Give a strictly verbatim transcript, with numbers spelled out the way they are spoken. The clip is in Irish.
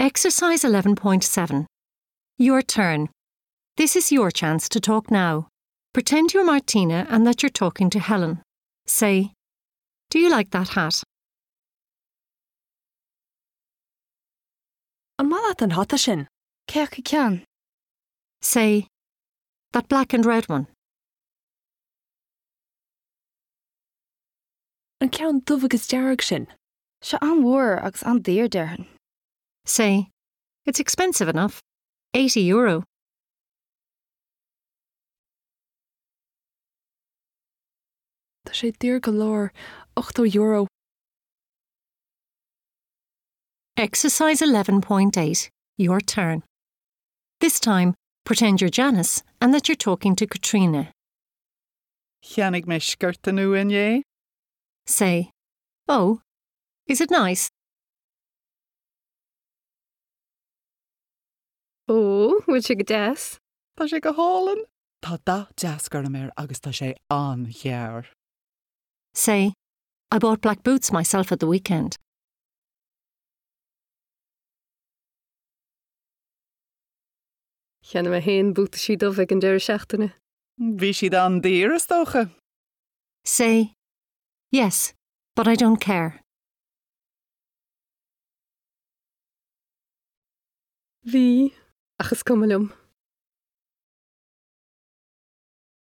Exercise eleven point seven. Your turn. This is your chance to talk now. Pretend you're Martina and that you're talking to Helen. Say, "Do you like that hat?" An malat an hata sin. Ceach cean. Say, "That black and red one." An cean dubhagus dearg sin. Se an mhuir agus an dír dearhan. Say, "It's expensive enough. eighty euro. Tá sé dír go leor, ochtó euro. Exercise eleven point eight. Your turn. This time, pretend you're Janice and that you're talking to Katrina. Cheannig mé sciirta nu inné? Say, "Oh, is it nice?" Oh, bhfuil si go deas. Tá sé go hálan? Tá dá deascar na méir agus tá sé an chear. Say, "I bought black boots myself at the weekend." Cheanna mé haon búta si dubh ag an deir seachtaine. Bhí siad an dír is tócha? Say, "Yes, but I don't care." Bhí, achas cummalum.